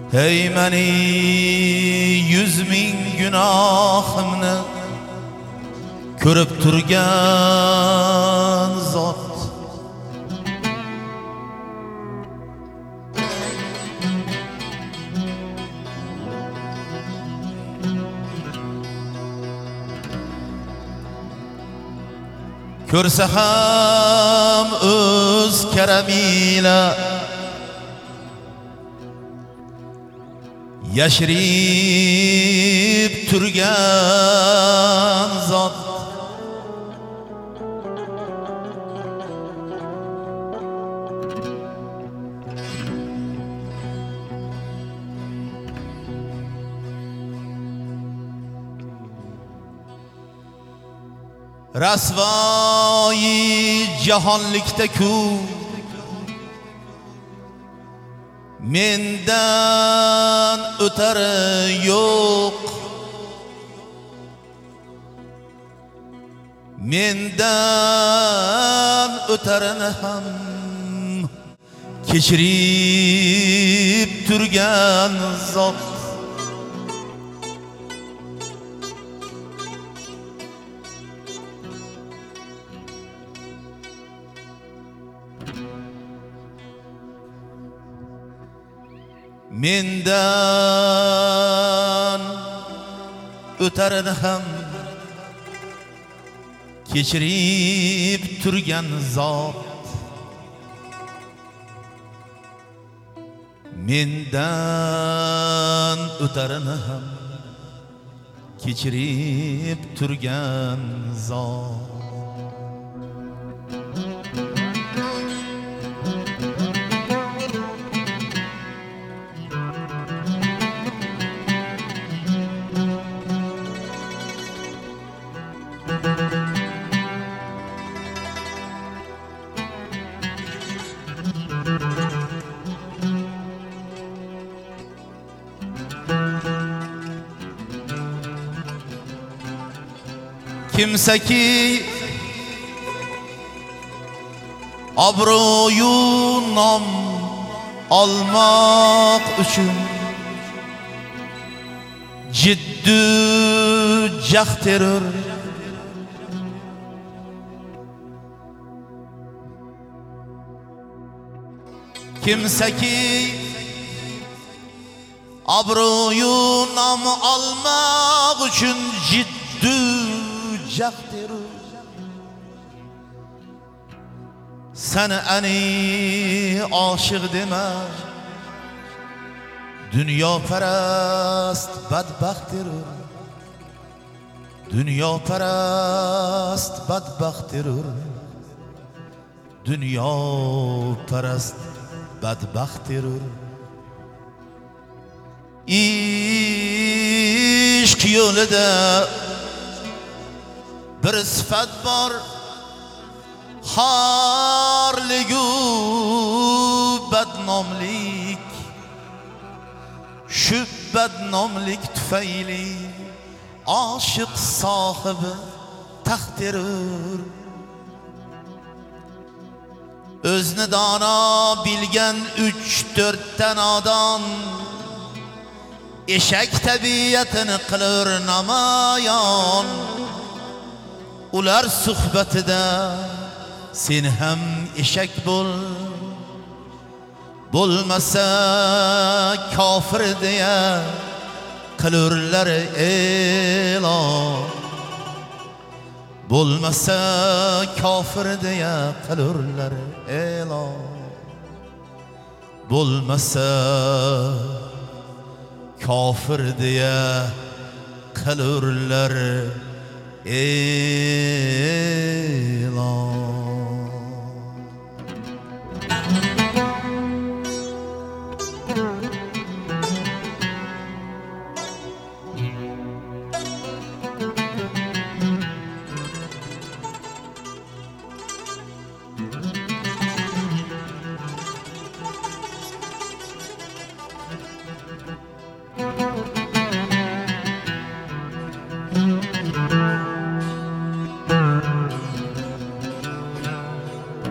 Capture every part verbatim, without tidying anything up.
Ey meni yüz ming günahımni ko'rib turgan zot, ko'rsa ham o'z karamila yashirib turgan zot, rasvoyi jahonlikda ku mendan o'tari yo'q, mendan o'tarini ham kechirib turgan zot, mendan o'tarini ham kechirib turgan zot, mendan o'tarini ham kechirib turgan zot. Kimsaki obro'yu nom olmoq uchun jiddu jahd terur, kimsaki obro'yu nom olmoq uchun jiddu jahd terur, sana ani aşık deme, dünya parast badbaxt terur, dünya parast badbaxt terur, dünya parast badbaxt terur. İşq yo'lida bir sifat bor, xorligu badnomlik, shu badnomlik tufayli oshiq sohibi taxt terur. O'zni dono bilgan uch to'rtta nodon eshak tabiatini qilur namoyon, ular suhbatida sen ham eshak bo'l, bo'lmasa kofir deya qilurlar e'lon, bo'lmasa kofir deya qilurlar e'lon, bo'lmasa kofir deya qilurlar e'lon.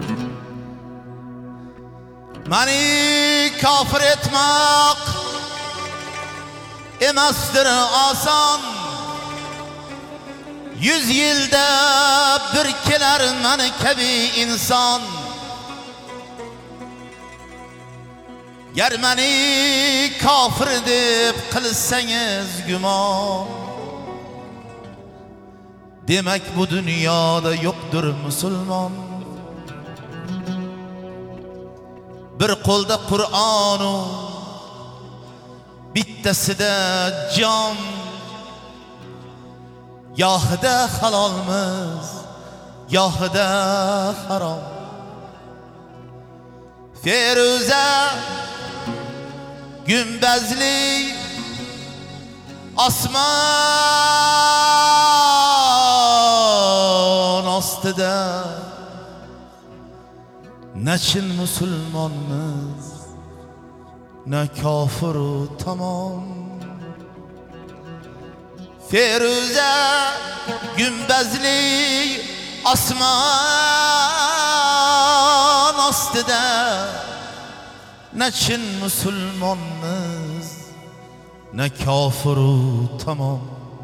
Mani kafir etmek emasdir oson. Yüz yilda bir kelar mani kabi inson. Gar mani kofir deb qilsangiz gumon, demak bu dunyoda yo'qdir musulmon. Bir qo'lda Qur'onu, bittasida jon. Yohida halolmiz, yohida harom. Feruza gümbazli osmon ostida ne chin musulmonmiz, ne kafiru tamom. Feruza gümbazli osmon ostida ne chin musulmonmiz, ne kafiru tamom.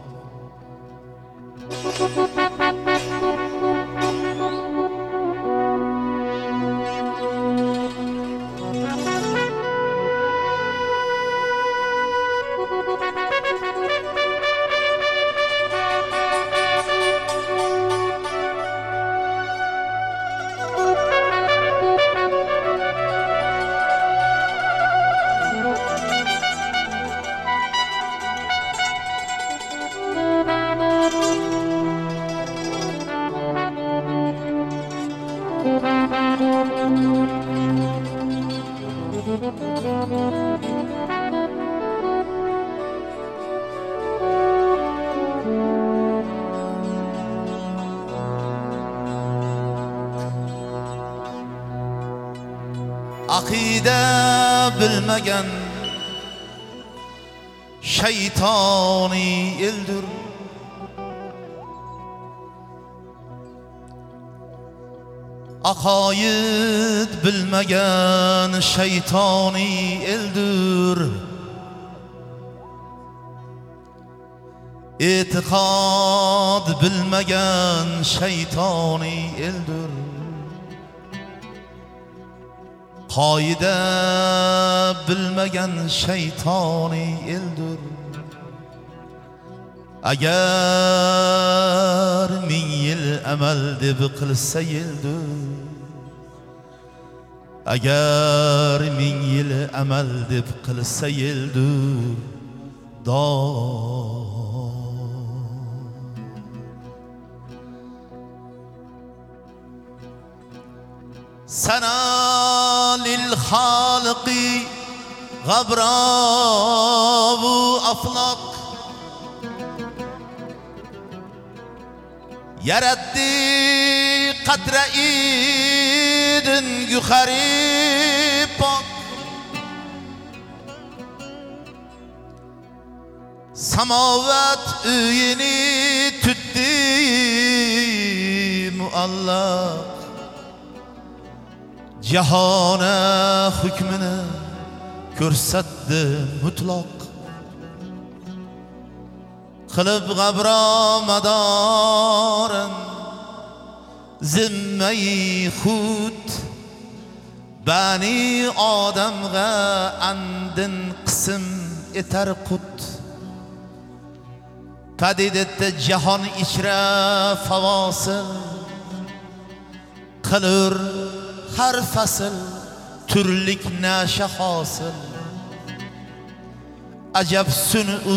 Akide bilmegen şeytani eldir. Akayid bilmegen şeytani eldir. İtikad bilmegen şeytani eldir. Qoida bilmagan shaytoni eldir. Agar ming yil amal deb qilsa eldir. Agar ming yil amal deb qilsa eldir. Do sana lil halqi ghabravu aflaq yaratdi qatra idin yukhari pok. Samovat uyini tutdi muallaq. Cihana hükmünü ko'rsatdi mutlaq. Qilib g'abro madorin zimmai khud. Bani odamga andin qism etar qut. Padidetdi jahon ichra favosil. Qilur har fasl turlik nasha hosil. Ajab sunu,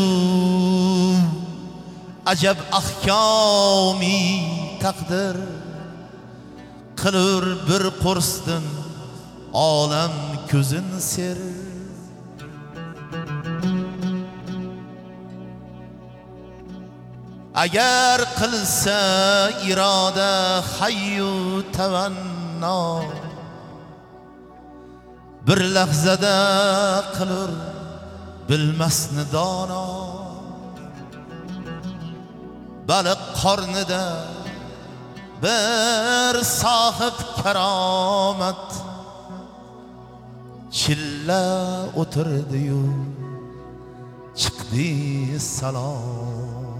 ajab ahkomi taqdir. Qilur bir qursdin olam ko'zin ser. Agar qilsa iroda hayyu tavanno. Bir lahzada qilur bilmasni dono. Baliq qornida bir sohib karomat. Chilla o'tirdi-yu chiqdi salom.